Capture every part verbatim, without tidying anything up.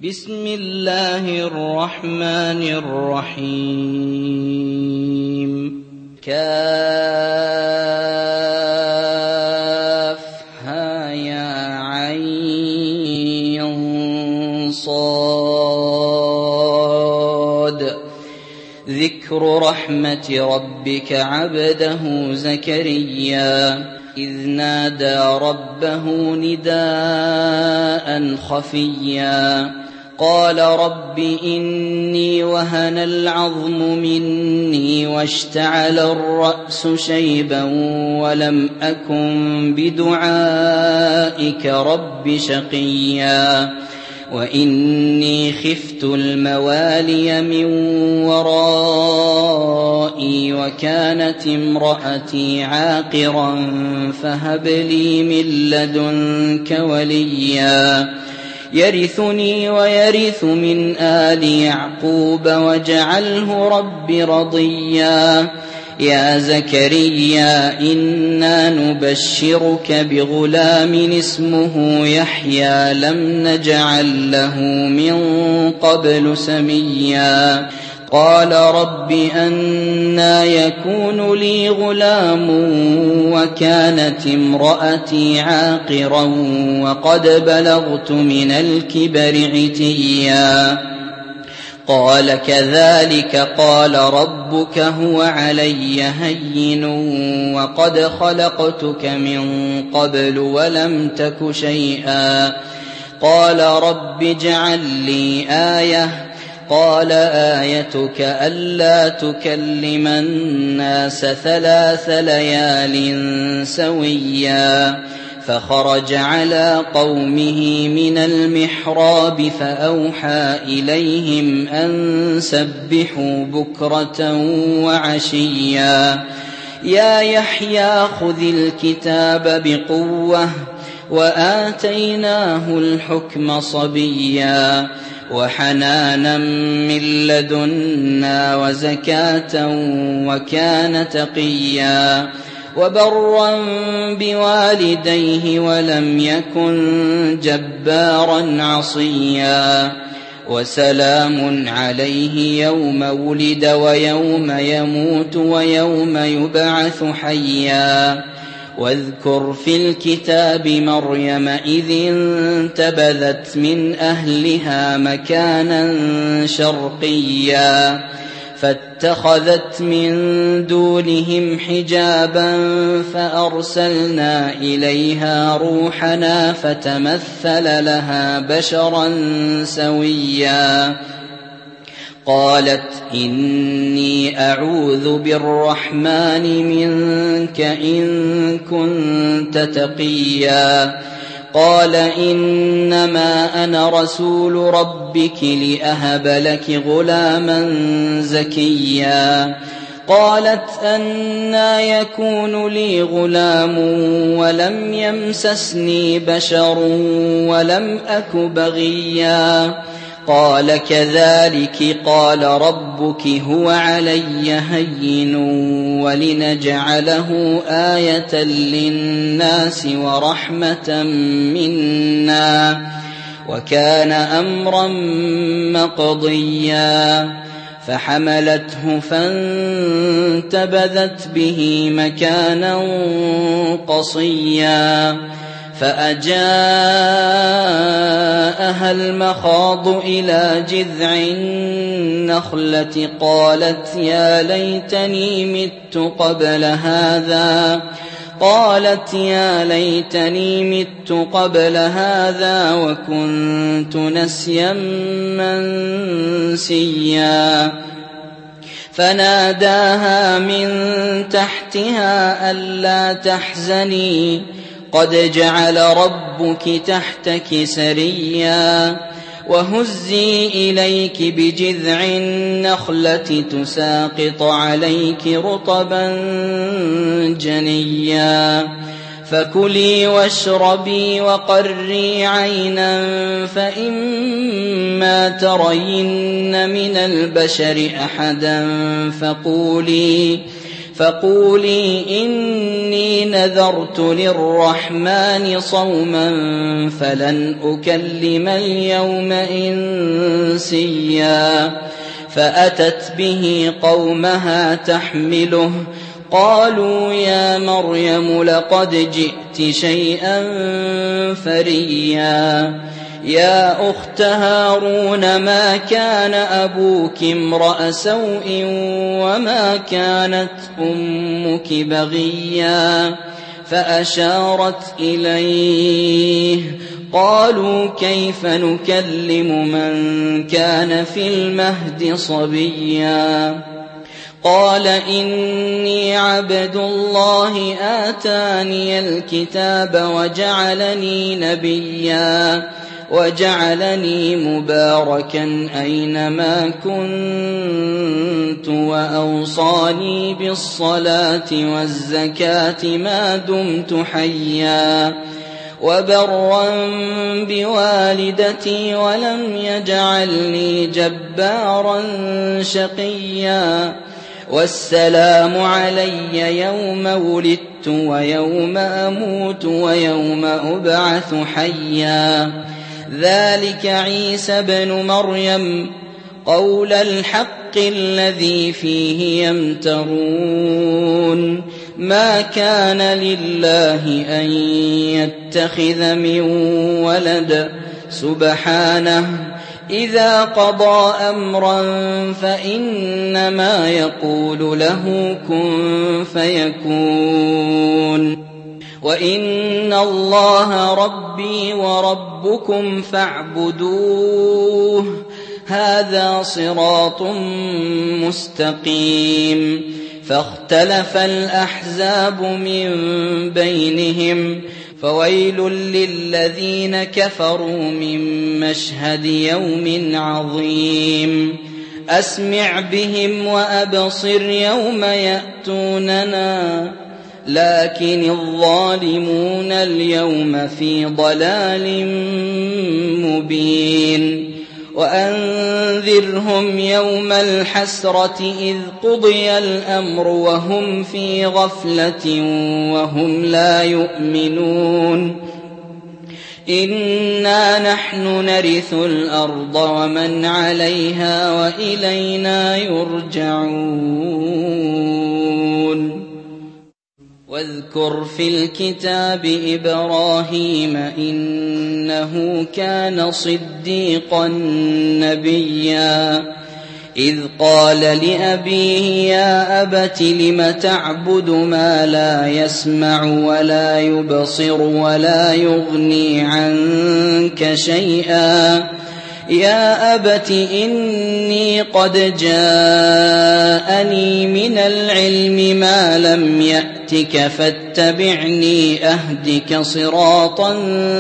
بسم الله الرحمن الرحيم كافها يا عين صاد ذكر رحمة ربك عبده زكريا إذ نادى ربه نداء خفيا قال رب إني وهن العظم مني واشتعل الرأس شيبا ولم أكن بدعائك رب شقيا وإني خفت الموالي من ورائي وكانت امرأتي عاقرا فهب لي من لدنك وليا يرثني ويرث من آل يعقوب واجعله رب رضيا يا زكريا إنا نبشرك بغلام اسمه يحيى لم نجعل له من قبل سميا قال رب أنى يكون لي غلام وكانت امرأتي عاقرا وقد بلغت من الكبر عتيا قال كذلك قال ربك هو علي هين وقد خلقتك من قبل ولم تك شيئا قال رب اجعل لي آية قال آيتك ألا تكلم الناس ثلاث ليال سويا فخرج على قومه من المحراب فأوحى إليهم أن سبحوا بكرة وعشيا يا يحيى خذ الكتاب بقوة وآتيناه الحكم صبيا وحنانا من لدنا وزكاة وكان تقيا وبرا بوالديه ولم يكن جبارا عصيا وسلام عليه يوم ولد ويوم يموت ويوم يبعث حيا واذكر في الكتاب مريم إذ انتبذت من أهلها مكانا شرقيا فاتخذت من دونهم حجابا فأرسلنا إليها روحنا فتمثل لها بشرا سويا قالت إني أعوذ بالرحمن منك إن كنت تقيا قال إنما أنا رسول ربك لأهب لك غلاما زكيا قالت أنى يكون لي غلام ولم يمسسني بشر ولم أك بغيا قال كذلك قال ربك هو علي هين ولنجعله آية للناس ورحمة منا وكان أمرا مقضيا فحملته فانتبذت به مكانا قصيا فأجاءها المخاض إلى جذع النخلة قالت يا ليتني مت قبل هذا قالت يا ليتني مت قبل هذا وكنت نسيا منسيا فناداها من تحتها ألا تحزني قد جعل ربك تحتك سريا وهزي إليك بجذع النخلة تساقط عليك رطبا جنيا فكلي واشربي وقري عينا فإما ترين من البشر أحدا فقولي فقولي إني نذرت للرحمن صوما فلن أكلم اليوم إنسيا فأتت به قومها تحمله قالوا يا مريم لقد جئت شيئا فريا يا أخت هارون ما كان أبوك امرأ سوء وما كانت أمك بغيا فأشارت إليه قالوا كيف نكلم من كان في المهد صبيا قال إني عبد الله آتاني الكتاب وجعلني نبيا وجعلني مباركا أينما كنت وأوصاني بالصلاة والزكاة ما دمت حيا وبرا بوالدتي ولم يجعلني جبارا شقيا والسلام علي يوم ولدت ويوم أموت ويوم أبعث حيا ذلك عيسى بن مريم قول الحق الذي فيه يمترون ما كان لله أن يتخذ من ولد سبحانه إذا قضى أمرا فإنما يقول له كن فيكون وإن الله ربي وربكم فاعبدوه هذا صراط مستقيم فاختلف الأحزاب من بينهم فويل للذين كفروا من مشهد يوم عظيم أسمع بهم وأبصر يوم يأتوننا لكن الظالمون اليوم في ضلال مبين وأنذرهم يوم الحسرة إذ قضي الأمر وهم في غفلة وهم لا يؤمنون إنا نحن نرث الأرض ومن عليها وإلينا يرجعون واذكر في الكتاب إبراهيم إنه كان صديقا نبيا إذ قال لأبيه يا أبت لم تعبد ما لا يسمع ولا يبصر ولا يغني عنك شيئا يا أبت إني قد جاءني من العلم ما لم يأتك فاتبعني أهدك صراطا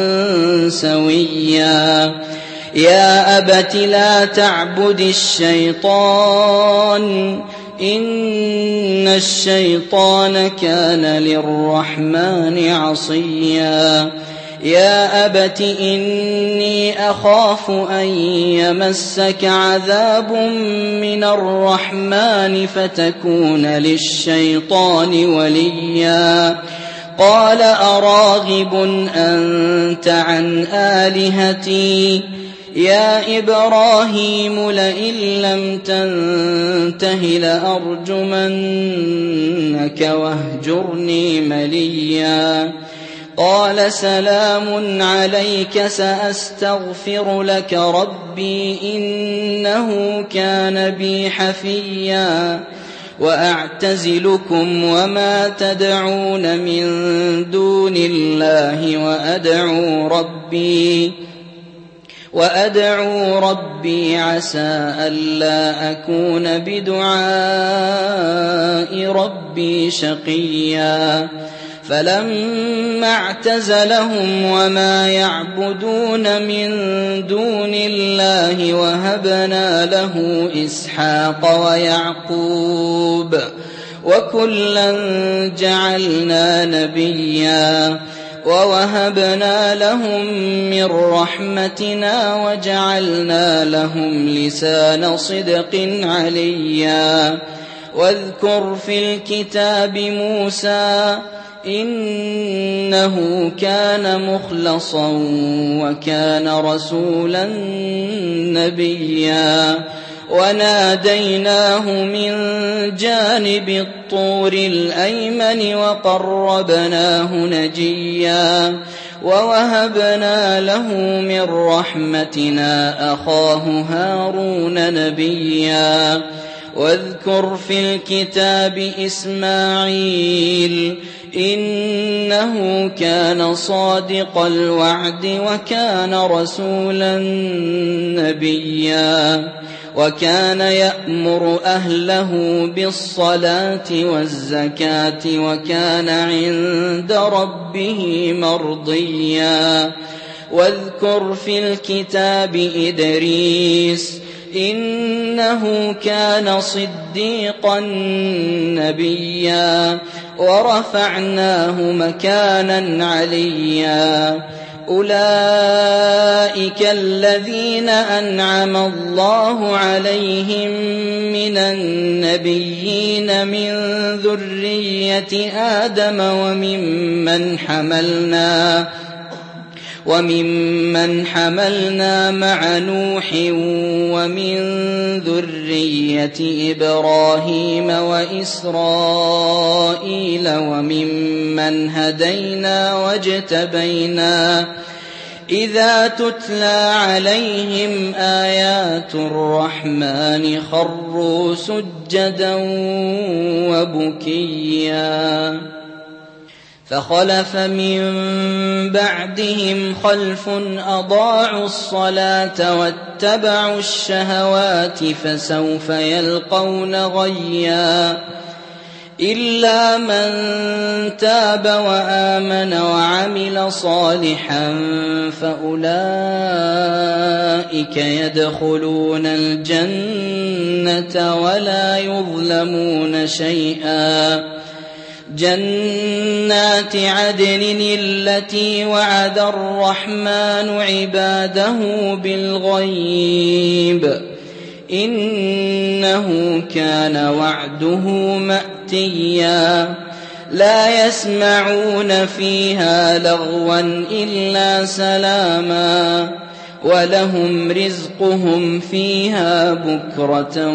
سويا يا أبت لا تعبد الشيطان إن الشيطان كان للرحمن عصيا يا أبت إني أخاف أن يمسك عذاب من الرحمن فتكون للشيطان وليا قال أراغب أنت عن آلهتي يا إبراهيم لئن لم تنته لأرجمنك واهجرني مليا قال سلام عليك سأستغفر لك ربي إنه كان بي حفيا وأعتزلكم وما تدعون من دون الله وأدعو ربي وأدعو ربي عسى ألا أكون بدعاء ربي شقيا فلما اعتزلهم وما يعبدون من دون الله وهبنا له إسحاق ويعقوب وكلا جعلنا نبيا ووهبنا لهم من رحمتنا وجعلنا لهم لسان صدق عليا واذكر في الكتاب موسى إنه كان مخلصا وكان رسولا نبيا وناديناه من جانب الطور الأيمن وقربناه نجيا ووهبنا له من رحمتنا أخاه هارون نبيا واذكر في الكتاب إسماعيل إنه كان صادق الوعد وكان رسولا نبيا وكان يأمر أهله بالصلاة والزكاة وكان عند ربه مرضيا واذكر في الكتاب إدريس إنه كان صديقا نبيا ورفعناه مكانا عليا أولئك الذين أنعم الله عليهم من النبيين من ذرية آدم وممن حملنا وممن حملنا مع نوح ومن ذرية إبراهيم وإسرائيل وممن هدينا واجتبينا إذا تتلى عليهم آيات الرحمن خروا سجدا وبكيا فخلف من بعدهم خلف أضاعوا الصلاة واتبعوا الشهوات فسوف يلقون غيا إلا من تاب وآمن وعمل صالحا فأولئك يدخلون الجنة ولا يظلمون شيئا جنات عدن التي وعد الرحمن عباده بالغيب إنه كان وعده مأتيا لا يسمعون فيها لغوا إلا سلاما ولهم رزقهم فيها بكرة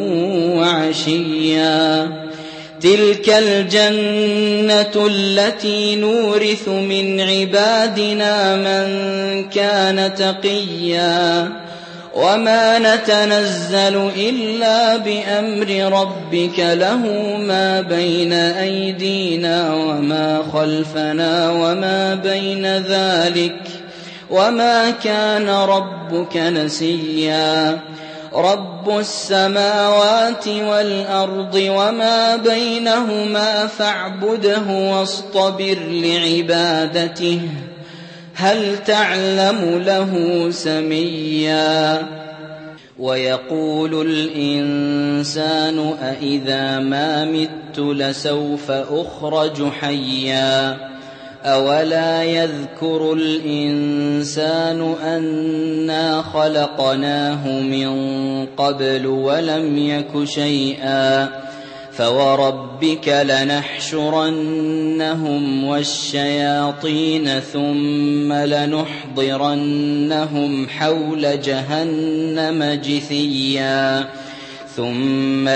وعشيا تلك الجنة التي نورث من عبادنا من كان تقيا وما نتنزل إلا بأمر ربك له ما بين أيدينا وما خلفنا وما بين ذلك وما كان ربك نسيا رب السماوات والأرض وما بينهما فاعبده واصطبر لعبادته هل تعلم له سميا ويقول الإنسان أإذا ما مت لسوف أخرج حيا أولا يذكر الإنسان أنا خلقناه من قبل ولم يك شيئا فوربك لنحشرنهم والشياطين ثم لنحضرنهم حول جهنم جثيا ثم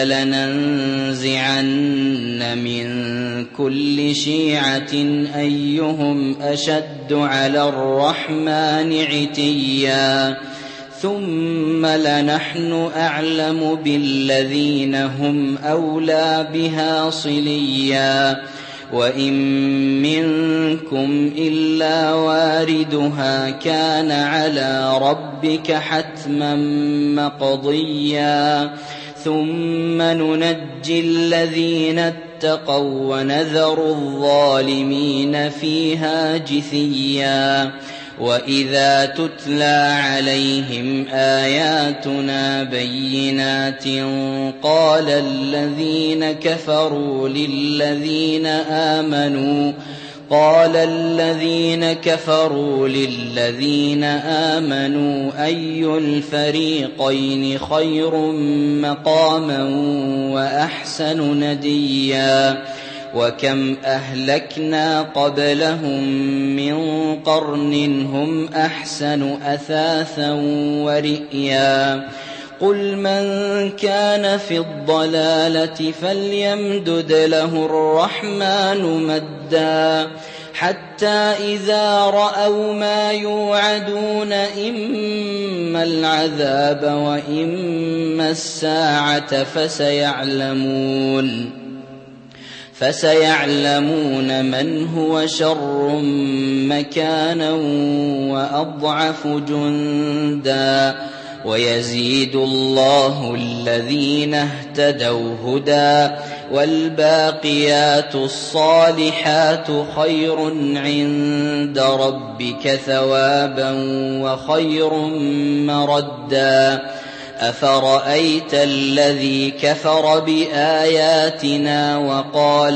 لننزعن من كل شيعة أيهم أشد على الرحمن عتيا ثم لنحن أعلم بالذين هم أولى بها صليا وإن منكم إلا واردها كان على ربك حتما مقضيا ثم ننجي الذين اتقوا ونذر الظالمين فيها جثيا وإذا تتلى عليهم آياتنا بينات قال الذين كفروا للذين آمنوا قال الذين كفروا للذين آمنوا أي الفريقين خير مقاما وأحسن نديا وكم أهلكنا قبلهم من قرن هم أحسن أثاثا ورئيا قل من كان في الضلالة فليمدد له الرحمن مدا حتى إذا رأوا ما يوعدون إما العذاب وإما الساعة فسيعلمون فسيعلمون من هو شر مكانا وأضعف جندا ويزيد الله الذين اهتدوا هدى والباقيات الصالحات خير عند ربك ثوابا وخير مردا أفرأيت الذي كفر بآياتنا وقال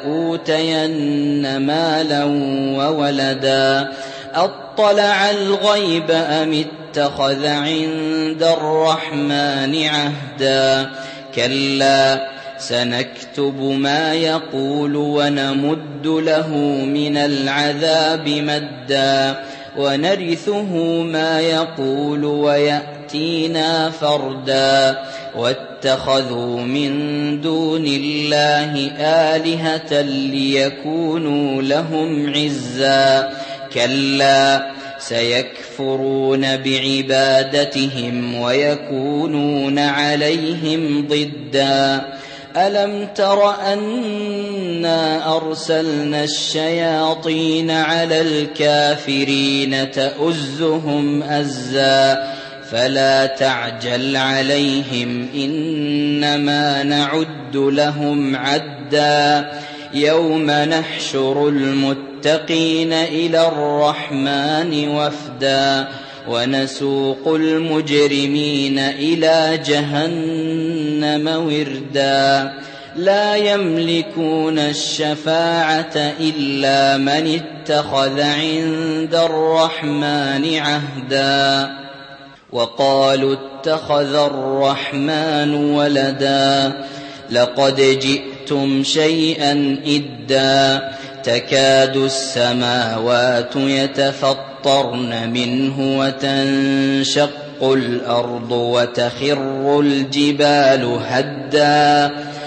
لأوتين مالا وولدا أطلع الغيب أم اتخذ عند الرحمن عهدا كلا سنكتب ما يقول ونمد له من العذاب مدا ونرثه ما يقول ويأتينا فردا واتخذوا من دون الله آلهة ليكونوا لهم عزا كلا سيكفرون بعبادتهم ويكونون عليهم ضدا ألم تر أنا أرسلنا الشياطين على الكافرين تؤزهم أزا فلا تعجل عليهم إنما نعد لهم عدا يوم نحشر المتقين إلى الرحمن وفدا ونسوق المجرمين إلى جهنم وردا لا يملكون الشفاعة إلا من اتخذ عند الرحمن عهدا وقالوا اتخذ الرحمن ولدا لقد جئتم شيئا إدا تكاد السماوات يتفطرن منه وتنشق الأرض وتخر الجبال هدا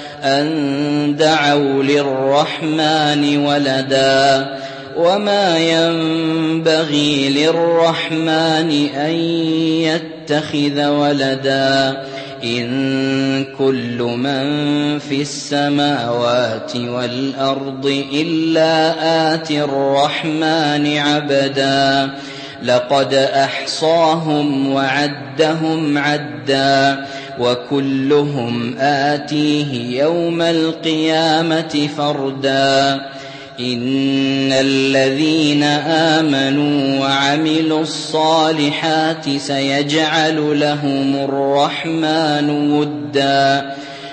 أن دعوا للرحمن ولدا وما ينبغي للرحمن أن يتخذ ولدا إن كل من في السماوات والأرض إلا آتي الرحمن عبدا لقد أحصاهم وعدهم عدا وكلهم آتيه يوم القيامة فردا إن الذين آمنوا وعملوا الصالحات سيجعل لهم الرحمن ودا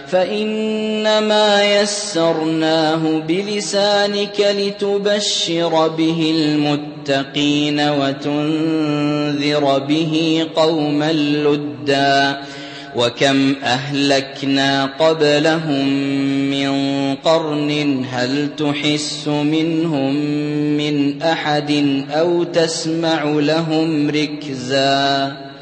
فإنما يسرناه بلسانك لتبشر به المتقين وتنذر به قوما لدا وكم أهلكنا قبلهم من قرن هل تحس منهم من أحد أو تسمع لهم ركزا